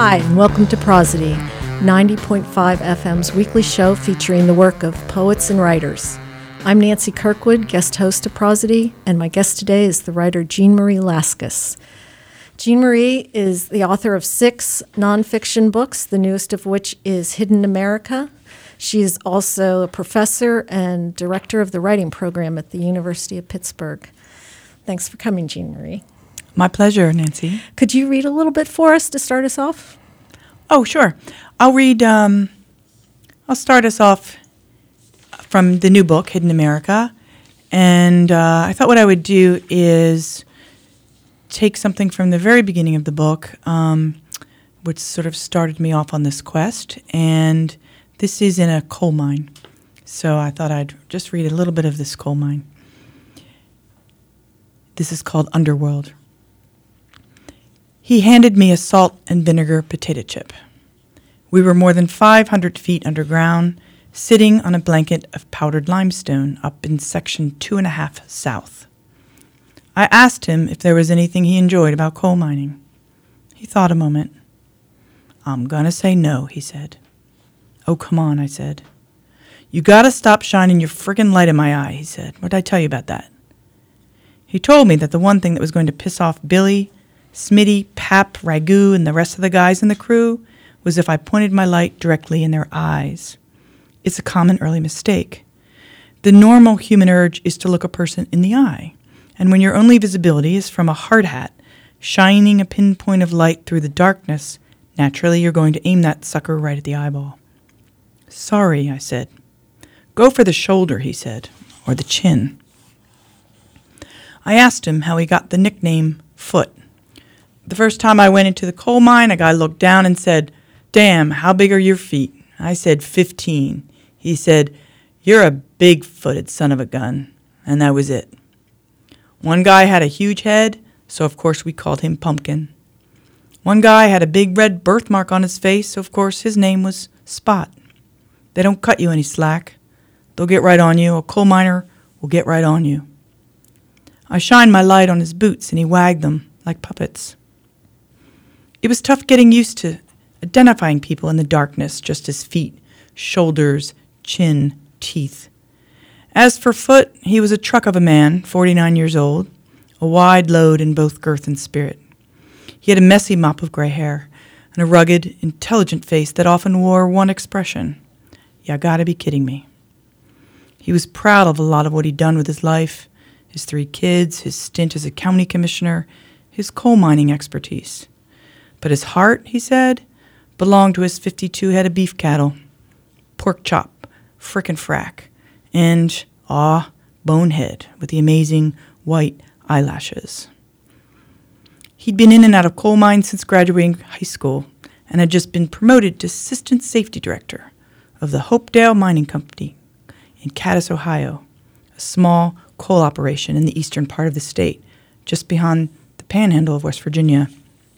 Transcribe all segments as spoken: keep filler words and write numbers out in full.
Hi, and welcome to Prosody, ninety point five F M's weekly show featuring the work of poets and writers. I'm Nancy Kirkwood, guest host of Prosody, and my guest today is the writer Jean Marie Laskus. Jean Marie is the author of six nonfiction books, the newest of which is Hidden America. She is also a professor and director of the writing program at the University of Pittsburgh. Thanks for coming, Jean Marie. My pleasure, Nancy. Could you read a little bit for us to start us off? Oh, sure. I'll read, um, I'll start us off from the new book, Hidden America. And uh, I thought what I would do is take something from the very beginning of the book, um, which sort of started me off on this quest. And this is in a coal mine. So I thought I'd just read a little bit of this coal mine. This is called Underworld. He handed me a salt and vinegar potato chip. We were more than five hundred feet underground, sitting on a blanket of powdered limestone up in section two and a half south. I asked him if there was anything he enjoyed about coal mining. He thought a moment. I'm gonna say no, he said. Oh, come on, I said. You gotta stop shining your frickin' light in my eye, he said. What did I tell you about that? He told me that the one thing that was going to piss off Billy, Smitty, Pap, Ragu, and the rest of the guys in the crew was if I pointed my light directly in their eyes. It's a common early mistake. The normal human urge is to look a person in the eye, and when your only visibility is from a hard hat, shining a pinpoint of light through the darkness, naturally you're going to aim that sucker right at the eyeball. Sorry, I said. Go for the shoulder, he said, or the chin. I asked him how he got the nickname Foot. The first time I went into the coal mine, a guy looked down and said, Damn, how big are your feet? I said, fifteen. He said, You're a big-footed son of a gun. And that was it. One guy had a huge head, so of course we called him Pumpkin. One guy had a big red birthmark on his face, so of course his name was Spot. They don't cut you any slack. They'll get right on you. A coal miner will get right on you. I shined my light on his boots, and he wagged them like puppets. It was tough getting used to identifying people in the darkness just as feet, shoulders, chin, teeth. As for Foot, he was a truck of a man, forty-nine years old, a wide load in both girth and spirit. He had a messy mop of gray hair and a rugged, intelligent face that often wore one expression. You gotta be kidding me. He was proud of a lot of what he'd done with his life, his three kids, his stint as a county commissioner, his coal mining expertise. But his heart, he said, belonged to his fifty-two head of beef cattle, pork chop, frickin' frack, and, aw, Bonehead with the amazing white eyelashes. He'd been in and out of coal mines since graduating high school and had just been promoted to assistant safety director of the Hopedale Mining Company in Cadiz, Ohio, a small coal operation in the eastern part of the state, just behind the panhandle of West Virginia.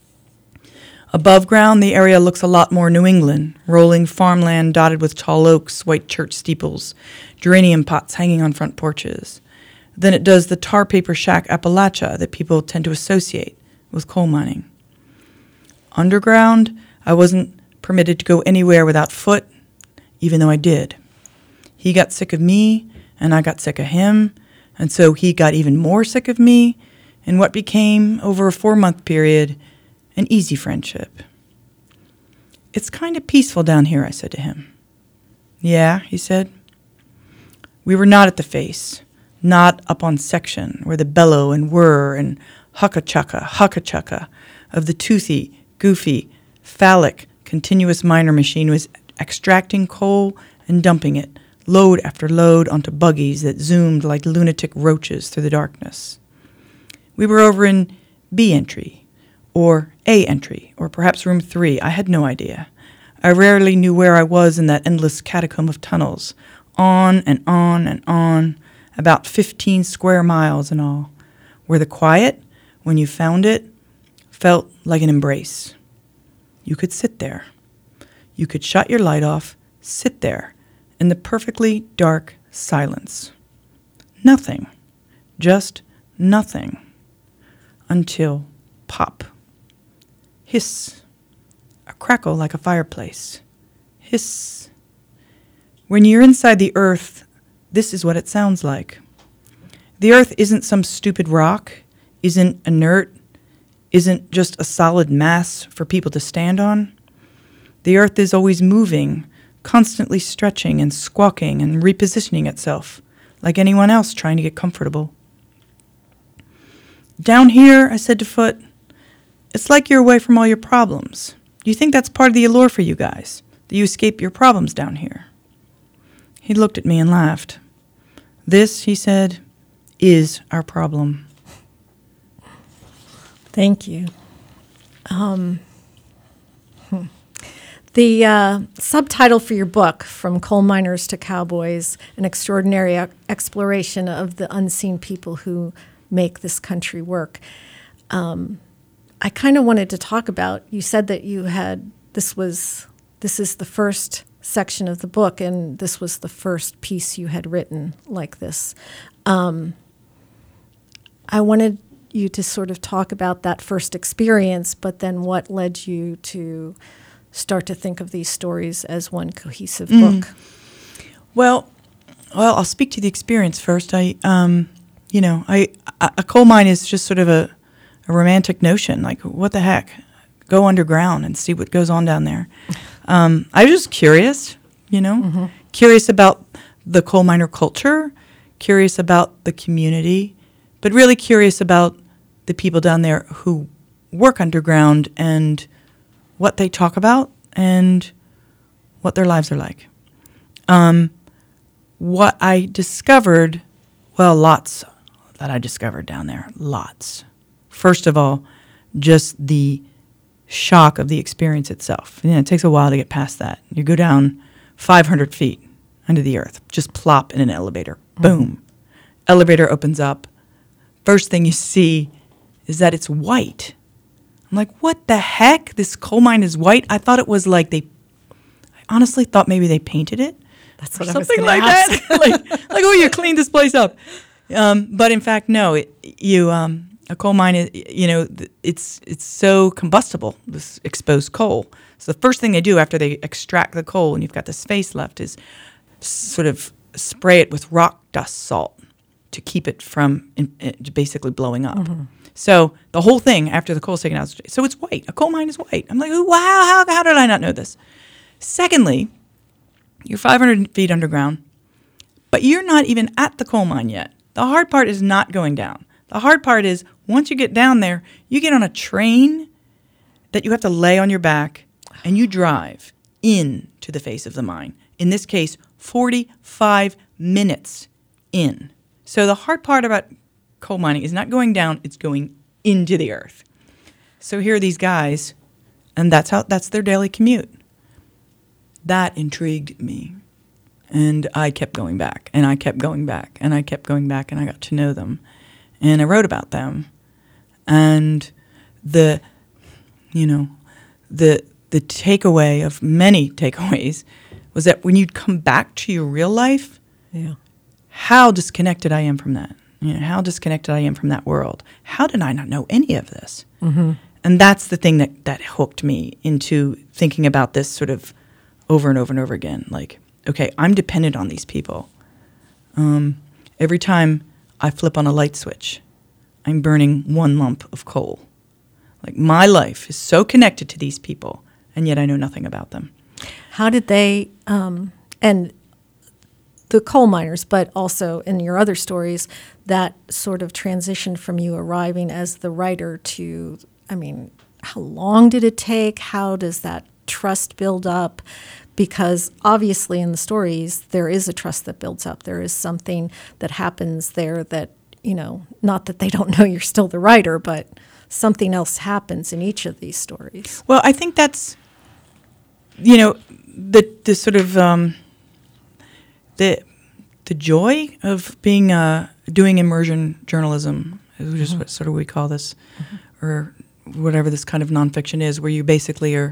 Above ground, the area looks a lot more New England, rolling farmland dotted with tall oaks, white church steeples, geranium pots hanging on front porches, than it does the tar paper shack Appalachia that people tend to associate with coal mining. Underground, I wasn't permitted to go anywhere without Foot, even though I did. He got sick of me, and I got sick of him, and so he got even more sick of me in what became, over a four-month period, an easy friendship. It's kind of peaceful down here, I said to him. Yeah, he said. We were not at the face, not up on section, where the bellow and whir and hucka-chucka, hucka-chucka of the toothy, goofy, phallic, continuous miner machine was extracting coal and dumping it, load after load, onto buggies that zoomed like lunatic roaches through the darkness. We were over in B entry, or A entry, or perhaps room three. I had no idea. I rarely knew where I was in that endless catacomb of tunnels, on and on and on, about fifteen square miles in all, where the quiet, when you found it, felt like an embrace. You could sit there. You could shut your light off, sit there, in the perfectly dark silence. Nothing. Just nothing. Until pop. Hiss. a crackle like a fireplace. Hiss. When you're inside the earth, this is what it sounds like. The earth isn't some stupid rock, isn't inert, isn't just a solid mass for people to stand on. The earth is always moving, constantly stretching and squawking and repositioning itself, like anyone else trying to get comfortable. Down here, I said to Foot, it's like you're away from all your problems. Do you think that's part of the allure for you guys, that you escape your problems down here? He looked at me and laughed. This, he said, is our problem. Thank you. Um, hmm. The uh, subtitle for your book, From Coal Miners to Cowboys, An Extraordinary e- Exploration of the Unseen People Who Make This Country Work. Um, I kind of wanted to talk about, you said that you had, this was, this is the first section of the book, and this was the first piece you had written like this. Um, I wanted you to sort of talk about that first experience, but then what led you to start to think of these stories as one cohesive Mm. book? Well, well, I'll speak to the experience first. I, um, you know, I a, a coal mine is just sort of a, a romantic notion. Like, what the heck? Go underground and see what goes on down there. Um, I was just curious, you know, mm-hmm. curious about the coal miner culture, curious about the community, but really curious about the people down there who work underground and what they talk about and what their lives are like. Um, what I discovered, well, lots that I discovered down there, lots. First of all, just the shock of the experience itself. You know, it takes a while to get past that. You go down five hundred feet under the earth, just plop in an elevator. Mm-hmm. Boom. Elevator opens up. First thing you see is that it's white. I'm like, what the heck? This coal mine is white? I thought it was like they, I honestly thought maybe they painted it. That's what something I was like ask. that. like, like, oh, you cleaned this place up. Um, but in fact, no. It, you, um, a coal mine is, you know, it's it's so combustible. This exposed coal. So the first thing they do after they extract the coal, and you've got the space left, is sort of spray it with rock dust salt to keep it from in, in, basically blowing up. Mm-hmm. So the whole thing after the coal's taken out, so it's white. A coal mine is white. I'm like, wow, how, how did I not know this? Secondly, you're five hundred feet underground, but you're not even at the coal mine yet. The hard part is not going down. The hard part is once you get down there, you get on a train that you have to lay on your back, and you drive into the face of the mine. In this case, forty-five minutes in. So the hard part about coal mining is not going down, it's going into the earth. So here are these guys, and that's how that's their daily commute. That intrigued me. And I kept going back, and I kept going back, and I kept going back, and I got to know them. And I wrote about them. And the, you know, the the takeaway of many takeaways was that when you'd come back to your real life, yeah, how disconnected I am from that. You know, how disconnected I am from that world. How did I not know any of this? Mm-hmm. And that's the thing that, that hooked me into thinking about this sort of over and over and over again. Like, okay, I'm dependent on these people. Um, every time I flip on a light switch, I'm burning one lump of coal. Like, my life is so connected to these people, and yet I know nothing about them. How did they, um, and the coal miners, but also in your other stories, that sort of transition from you arriving as the writer to, I mean, how long did it take? How does that trust build up? Because obviously in the stories, there is a trust that builds up. There is something that happens there that, you know, not that they don't know you're still the writer, but something else happens in each of these stories. Well, I think that's, you know, the the sort of um, the the joy of being uh, doing immersion journalism, which is mm-hmm. what sort of we call this, mm-hmm. or whatever this kind of nonfiction is, where you basically are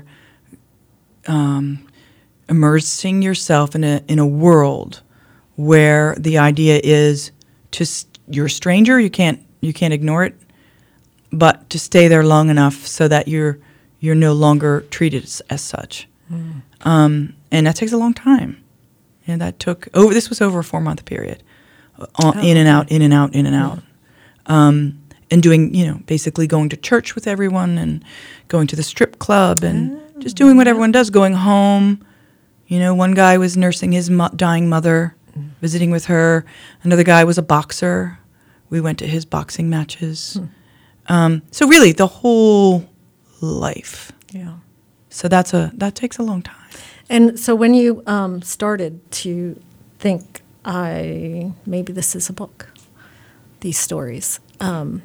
um, immersing yourself in a in a world where the idea is to st- you're a stranger, you can't you can't ignore it, but to stay there long enough so that you're you're no longer treated as, as such. Mm. Um, and that takes a long time. And that took, over. this was over a four-month period. Uh, oh, in and out, in and out, in and out. Mm. Um, and doing, you know, basically going to church with everyone and going to the strip club and mm. just doing what everyone does, going home. You know, one guy was nursing his mo- dying mother, mm. visiting with her. Another guy was a boxer. We went to his boxing matches. Mm. Um, so really, the whole life. Yeah. So that's a that takes a long time. And so when you um, started to think, I maybe this is a book, these stories, um,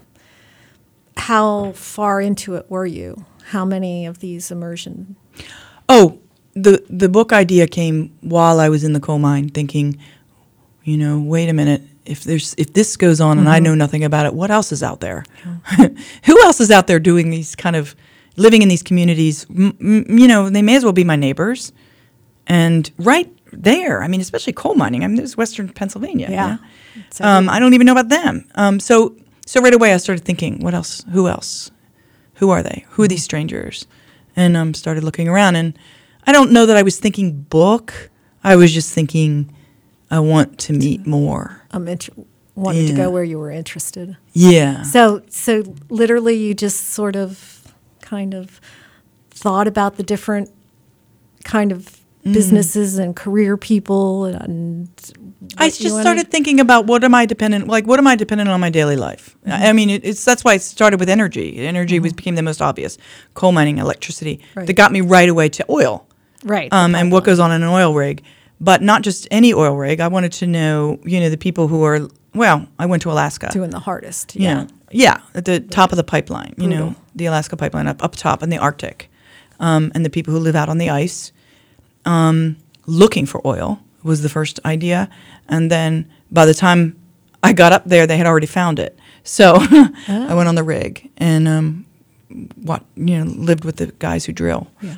how far into it were you? How many of these immersion? Oh, the the book idea came while I was in the coal mine, thinking, you know, wait a minute. If there's if this goes on mm-hmm. and I know nothing about it, what else is out there? Yeah. Who else is out there doing these kind of living in these communities? M- m- you know, they may as well be my neighbors. And right there, I mean, especially coal mining. I mean, this is Western Pennsylvania. Yeah. yeah? So um, I don't even know about them. Um, so so right away, I started thinking, what else? Who else? Who are they? Who are these strangers? And um, started looking around. And I don't know that I was thinking book. I was just thinking, I want to meet more. I'm inter- wanted yeah. to go where you were interested. Yeah. So, so literally, you just sort of, kind of, thought about the different kind of mm. businesses and career people, and I just started thinking about what am I dependent, like what am I dependent on in my daily life? Mm-hmm. I mean, it, it's that's why it started with energy. Energy mm-hmm. was became the most obvious. Coal mining, electricity, right. that got me right away to oil, right? Um, and what goes on in an oil rig. But not just any oil rig. I wanted to know, you know, the people who are, well, I went to Alaska. Doing the hardest, yeah. Yeah, yeah, at the top of the pipeline, you Brutal. know, the Alaska pipeline up, up top in the Arctic. Um, and the people who live out on the ice um, looking for oil was the first idea. And then by the time I got up there, they had already found it. So oh. I went on the rig and, um, what you know, lived with the guys who drill. Yeah.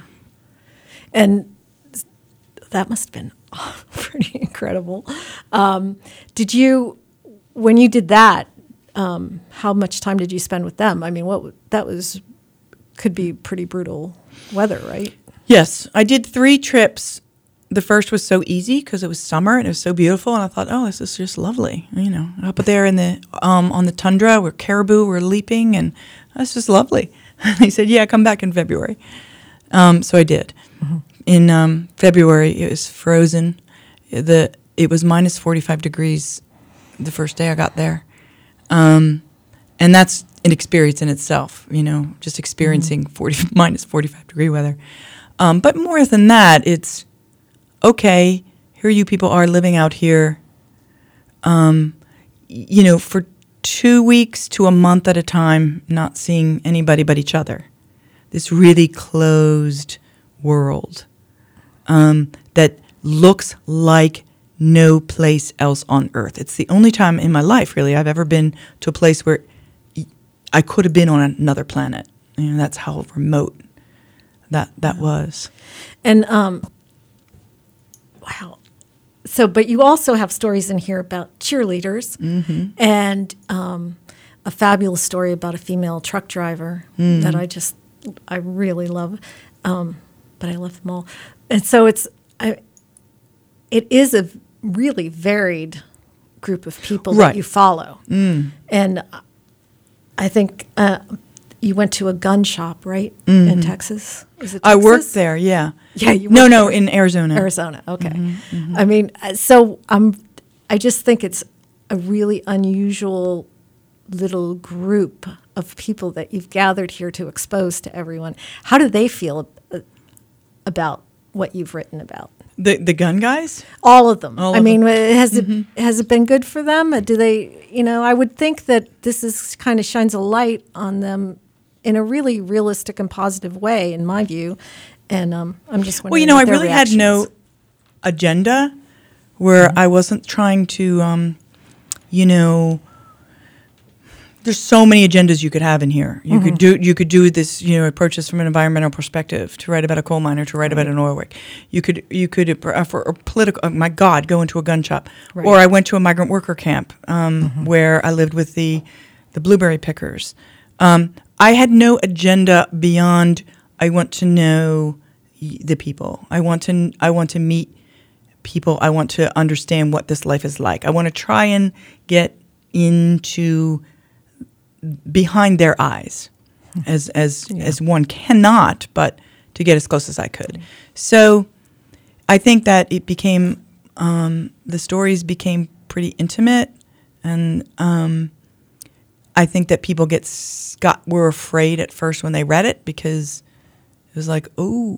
And that must have been pretty incredible. Um, did you, when you did that, um, how much time did you spend with them? I mean, what that was, could be pretty brutal weather, right? Yes, I did three trips. The first was so easy because it was summer and it was so beautiful, and I thought, oh, this is just lovely. You know, up there in the um, on the tundra where caribou were leaping, and that's just lovely. And he said, yeah, come back in February. Um, so I did. Mm-hmm. In um, February, it was frozen. The it was minus forty-five degrees the first day I got there, um, and that's an experience in itself. You know, just experiencing mm-hmm. forty minus forty-five degree weather. Um, but more than that, it's okay. Here you people are living out here. Um, you know, for two weeks to a month at a time, not seeing anybody but each other. This really closed world. Um, that looks like no place else on earth. It's the only time in my life, really, I've ever been to a place where I could have been on another planet. You know, that's how remote that that was. And um, wow. So, but you also have stories in here about cheerleaders, mm-hmm. and um, a fabulous story about a female truck driver mm-hmm. that I just I really love. Um, but I love them all. And so it's, I, it is a really varied group of people right. that you follow. Mm. And I think uh, you went to a gun shop, right, mm-hmm. in Texas? Is it Texas? I worked there, yeah. Yeah, you No, no, there. in Arizona. Arizona, okay. Mm-hmm, mm-hmm. I mean, so I'm, I just think it's a really unusual little group of people that you've gathered here to expose to everyone. How do they feel about what you've written about? The the gun guys? All of them. All I of mean, them. has mm-hmm. it has it been good for them? Do they, you know, I would think that this is kind of shines a light on them in a really realistic and positive way, in my view. And um, I'm just wondering. Well, you know, I what their really had reaction no is. agenda where Mm-hmm. I wasn't trying to, um, you know. There's so many agendas you could have in here. You mm-hmm. could do you could do this, you know, approach this from an environmental perspective, to write about a coal miner, to write right. about an oil rig. You could you could uh, for a political. Oh my God, go into a gun shop. Right. Or I went to a migrant worker camp um, mm-hmm. where I lived with the the blueberry pickers. Um, I had no agenda beyond I want to know y- the people. I want to I want to meet people. I want to understand what this life is like. I want to try and get into behind their eyes, as as yeah. as one cannot, but to get as close as I could. So I think that it became um, the stories became pretty intimate, and um, I think that people get got were afraid at first when they read it because it was like, oh,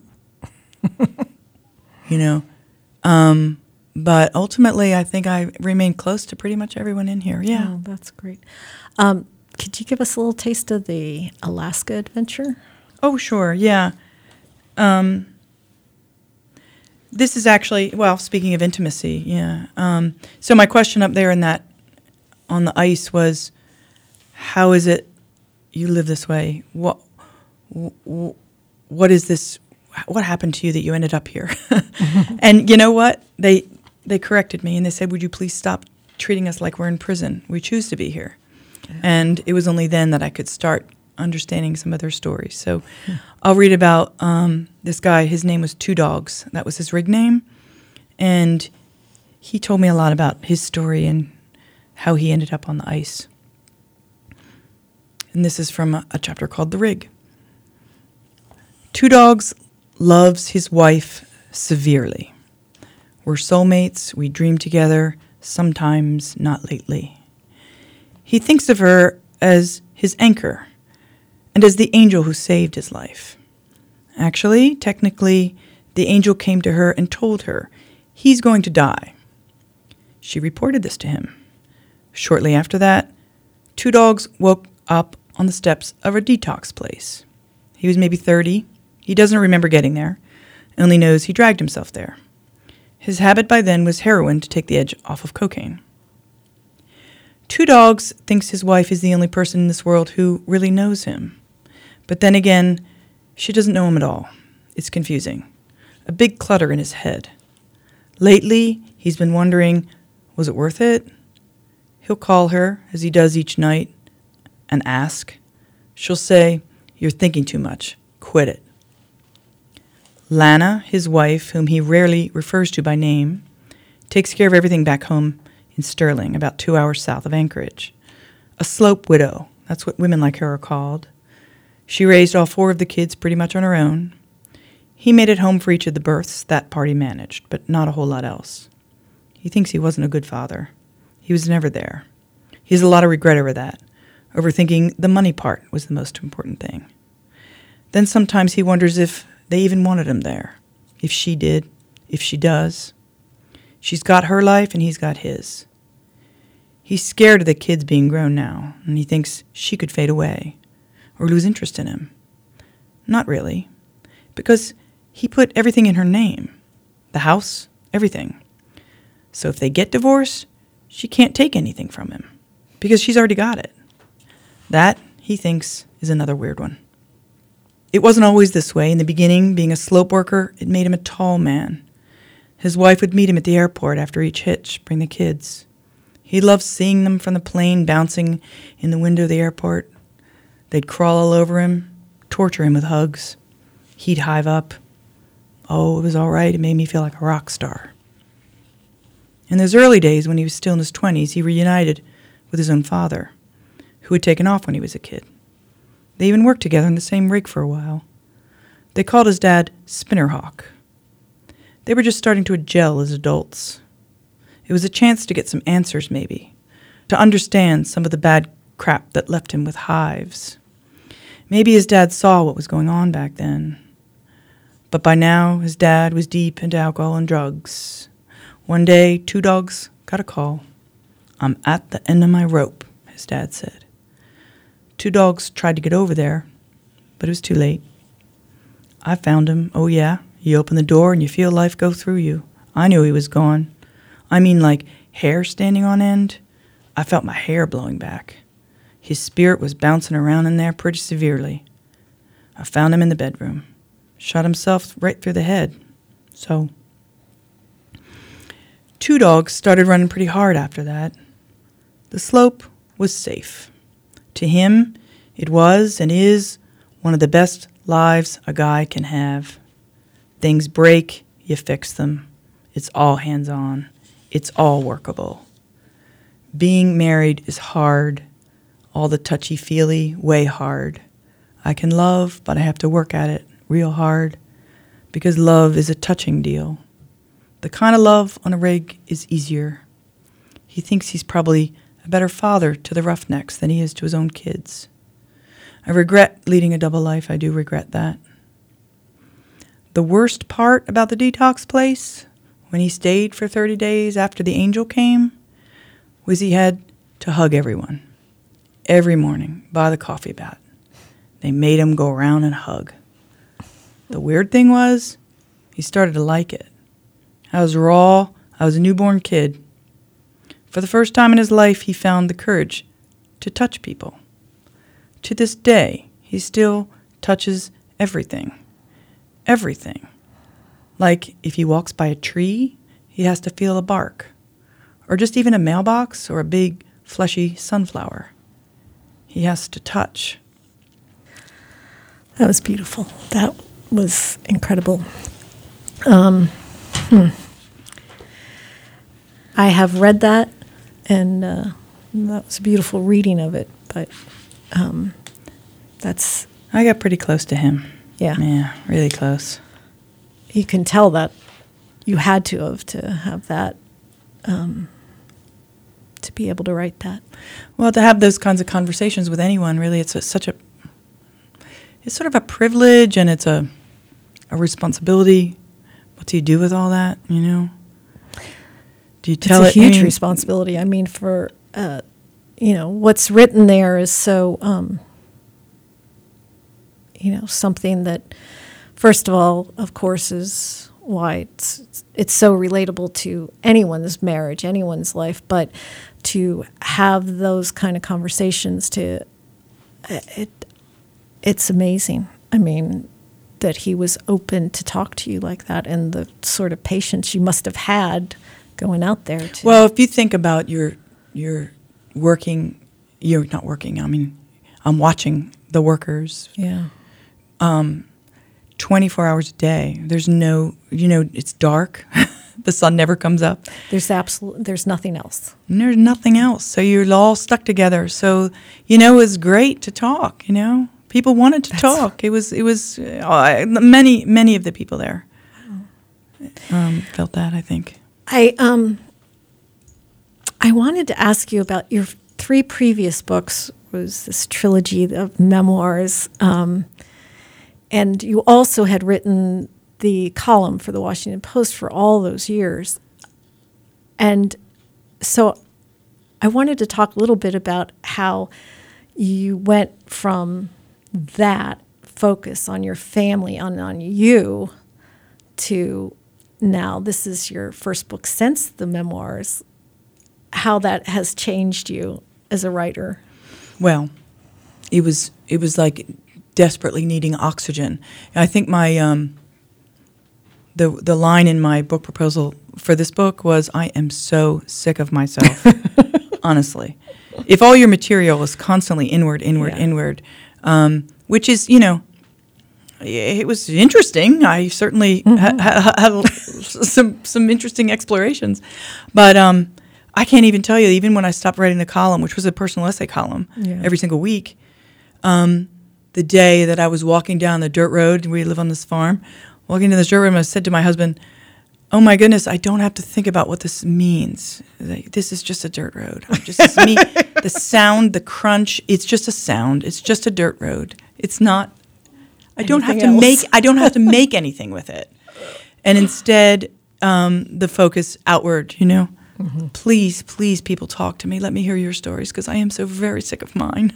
you know. Um, but ultimately, I think I remained close to pretty much everyone in here. Yeah, oh, that's great. Um, could you give us a little taste of the Alaska adventure? Oh, sure. Yeah. Um, this is actually, well, speaking of intimacy, yeah. Um, so my question up there in that on the ice was, how is it you live this way? What what is this? What happened to you that you ended up here? And you know what? They they corrected me and they said, would you please stop treating us like we're in prison? We choose to be here. Yeah. And it was only then that I could start understanding some of their stories. So yeah. I'll read about um, this guy. His name was Two Dogs. That was his rig name. And he told me a lot about his story and how he ended up on the ice. And this is from a, a chapter called The Rig. Two Dogs loves his wife severely. We're soulmates, we dream together, sometimes not lately. He thinks of her as his anchor and as the angel who saved his life. Actually, technically, the angel came to her and told her he's going to die. She reported this to him. Shortly after that, Two Dogs woke up on the steps of a detox place. He was maybe thirty. He doesn't remember getting there, only knows he dragged himself there. His habit by then was heroin to take the edge off of cocaine. Two Dogs thinks his wife is the only person in this world who really knows him. But then again, she doesn't know him at all. It's confusing. A big clutter in his head. Lately, he's been wondering, was it worth it? He'll call her, as he does each night, and ask. She'll say, you're thinking too much. Quit it. Lana, his wife, whom he rarely refers to by name, takes care of everything back home in Sterling, about two hours south of Anchorage. A slope widow, that's what women like her are called. She raised all four of the kids pretty much on her own. He made it home for each of the births that party managed, but not a whole lot else. He thinks he wasn't a good father. He was never there. He has a lot of regret over that, over thinking the money part was the most important thing. Then sometimes he wonders if they even wanted him there, if she did, if she does. She's got her life and he's got his. He's scared of the kids being grown now, and he thinks she could fade away or lose interest in him. Not really, because he put everything in her name, the house, everything. So if they get divorced, she can't take anything from him because she's already got it. That, he thinks, is another weird one. It wasn't always this way. In the beginning, being a slope worker, it made him a tall man. His wife would meet him at the airport after each hitch, bring the kids. He loved seeing them from the plane bouncing in the window of the airport. They'd crawl all over him, torture him with hugs. He'd hive up. Oh, it was all right. It made me feel like a rock star. In those early days, when he was still in his twenties, he reunited with his own father, who had taken off when he was a kid. They even worked together in the same rig for a while. They called his dad Spinnerhawk. They were just starting to gel as adults. It was a chance to get some answers, maybe, to understand some of the bad crap that left him with hives. Maybe his dad saw what was going on back then. But by now, his dad was deep into alcohol and drugs. One day, Two Dogs got a call. I'm at the end of my rope, his dad said. Two Dogs tried to get over there, but it was too late. I found him. Oh, yeah. You open the door and you feel life go through you. I knew he was gone. I mean, like hair standing on end. I felt my hair blowing back. His spirit was bouncing around in there pretty severely. I found him in the bedroom. Shot himself right through the head. So, Two Dogs started running pretty hard after that. The slope was safe. To him, it was and is one of the best lives a guy can have. Things break, you fix them. It's all hands-on. It's all workable. Being married is hard. All the touchy-feely, way hard. I can love, but I have to work at it real hard because love is a touching deal. The kind of love on a rig is easier. He thinks he's probably a better father to the Roughnecks than he is to his own kids. I regret leading a double life. I do regret that. The worst part about the detox place, when he stayed for thirty days after the angel came, was he had to hug everyone. Every morning by the coffee bat. They made him go around and hug. The weird thing was, he started to like it. I was raw. I was a newborn kid. For the first time in his life, he found the courage to touch people. To this day, he still touches everything. Everything. Like if he walks by a tree, he has to feel a bark. Or just even a mailbox or a big, fleshy sunflower. He has to touch. That was beautiful. That was incredible. Um, hmm. I have read that, and uh, that was a beautiful reading of it. But um, that's... I got pretty close to him. Yeah. Yeah, really close. You can tell that you had to have to have that, um, to be able to write that. Well, to have those kinds of conversations with anyone, really, it's a, such a... It's sort of a privilege, and it's a a responsibility. What do you do with all that, you know? Do you tell it? It's a huge I mean, responsibility. I mean, for, uh, you know, what's written there is so, um, you know, something that, first of all, of course, is why it's, it's so relatable to anyone's marriage, anyone's life, but to have those kind of conversations, to, it, it's amazing. I mean, that he was open to talk to you like that, and the sort of patience you must have had going out there. To well, if you think about your your working, you're not working. I mean, I'm watching the workers. Yeah. Um, twenty-four hours a day. There's no, you know, it's dark. The sun never comes up. There's absolute. There's nothing else. And there's nothing else. So you're all stuck together. So, you know, it was great to talk. You know, people wanted to That's talk. It was. It was uh, many, many of the people there um, felt that. I think. I um. I wanted to ask you about your three previous books. Was this trilogy of memoirs, um, and you also had written the column for the Washington Post for all those years. And so I wanted to talk a little bit about how you went from that focus on your family, on, on you, to now this is your first book since the memoirs, how that has changed you as a writer. Well, it was it was like desperately needing oxygen. I think my um, the the line in my book proposal for this book was, "I am so sick of myself." Honestly, if all your material is constantly inward, inward, Yeah. inward, um, which is, you know, it was interesting. I certainly mm-hmm. ha- ha- had some some interesting explorations, but um, I can't even tell you. Even when I stopped writing the column, which was a personal essay column, Yeah. every single week, um, the day that I was walking down the dirt road, we live on this farm, walking down this dirt road, and I said to my husband, "Oh my goodness, I don't have to think about what this means. Like, this is just a dirt road. I'm just it's me. The sound, the crunch. It's just a sound. It's just a dirt road. It's not. I don't have to else. make. I don't have to make anything with it. And instead, um, the focus outward. You know, mm-hmm. please, please, people, talk to me. Let me hear your stories because I am so very sick of mine."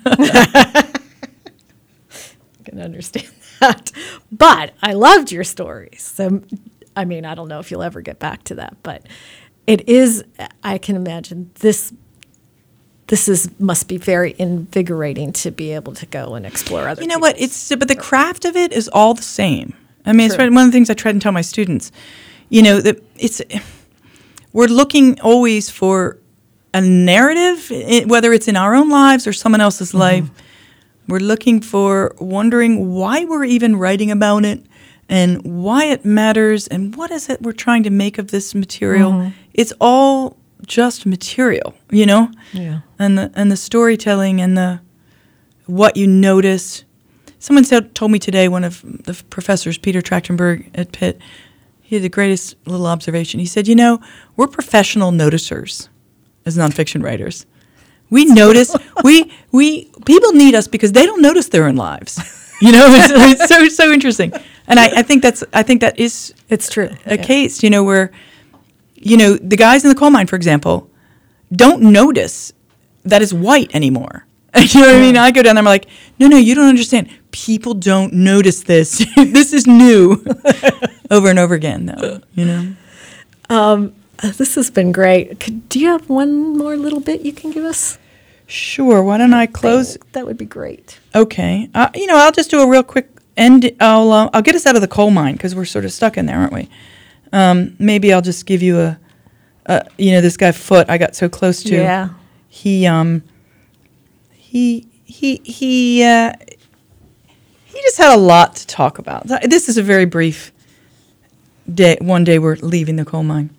I can understand that, but I loved your stories. So. I mean, I don't know if you'll ever get back to that, but it is, I can imagine this this is must be very invigorating to be able to go and explore other You know what? It's but the craft of it is all the same. I mean, True. it's one of the things I try and tell my students. You know, that it's we're looking always for a narrative, whether it's in our own lives or someone else's mm-hmm. life, We're looking for, wondering why we're even writing about it and why it matters and what is it we're trying to make of this material. Mm-hmm. It's all just material, you know? Yeah. And the and the storytelling and the what you notice. Someone said, told me today, one of the professors, Peter Trachtenberg at Pitt, he had the greatest little observation. He said, you know, we're professional noticers as nonfiction writers. We notice, we, we, people need us because they don't notice their own lives. You know, it's, it's so, so interesting. And I, I think that's, I think that is it's true. a yeah. case, you know, where, you know, the guys in the coal mine, for example, don't notice that it's white anymore. You know what yeah. I mean? I go down there, I'm like, no, no, you don't understand. People don't notice this. This is new. Over and over again, though, you know? Um, this has been great. Could, do you have one more little bit you can give us? Sure. Why don't I close? That would be great. Okay. Uh, you know, I'll just do a real quick end. I'll, uh, I'll get us out of the coal mine because we're sort of stuck in there, aren't we? Um, maybe I'll just give you a, a, you know, this guy Foote I got so close to. Yeah. He, um, he, he, he, uh, he just had a lot to talk about. This is a very brief day. One day we're leaving the coal mine.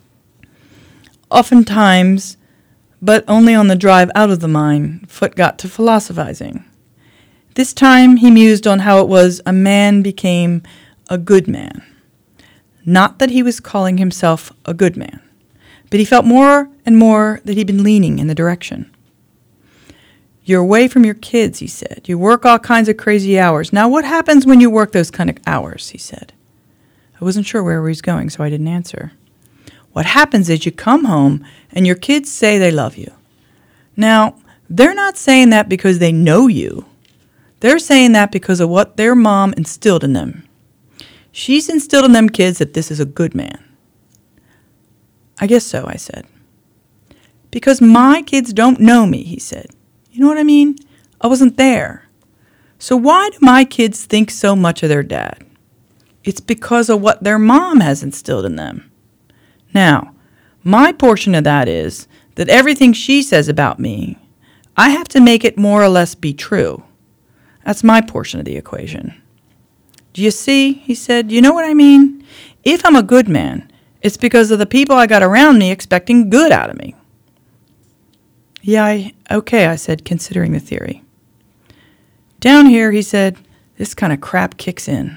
Oftentimes, but only on the drive out of the mine, Foote got to philosophizing. This time he mused on how it was a man became a good man. Not that he was calling himself a good man, but he felt more and more that he'd been leaning in the direction. You're away from your kids, he said. You work all kinds of crazy hours. Now what happens when you work those kind of hours, he said. I wasn't sure where he was going, so I didn't answer. What happens is you come home and your kids say they love you. Now, they're not saying that because they know you. They're saying that because of what their mom instilled in them. She's instilled in them kids that this is a good man. I guess so, I said. Because my kids don't know me, he said. You know what I mean? I wasn't there. So why do my kids think so much of their dad? It's because of what their mom has instilled in them. Now, my portion of that is that everything she says about me, I have to make it more or less be true. That's my portion of the equation. Do you see? He said, you know what I mean? If I'm a good man, it's because of the people I got around me expecting good out of me. Yeah, I, okay, I said, considering the theory. Down here, he said, this kind of crap kicks in.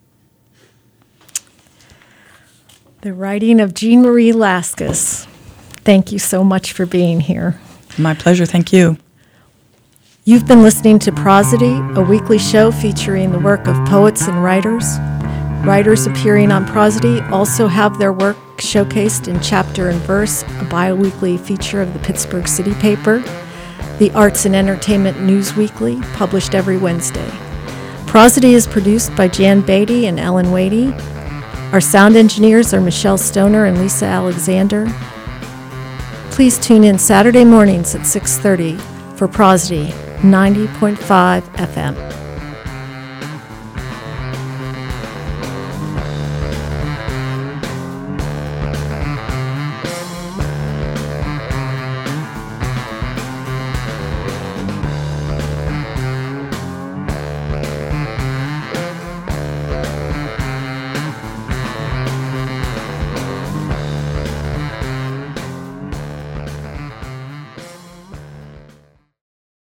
The writing of Jean Marie Laskus. Thank you so much for being here. My pleasure, thank you. You've been listening to Prosody, a weekly show featuring the work of poets and writers. Writers appearing on Prosody also have their work showcased in Chapter and Verse, a bi-weekly feature of the Pittsburgh City Paper, the Arts and Entertainment News Weekly, published every Wednesday. Prosody is produced by Jan Beatty and Ellen Wadey. Our sound engineers are Michelle Stoner and Lisa Alexander. Please tune in Saturday mornings at six thirty for Prosody ninety point five F M.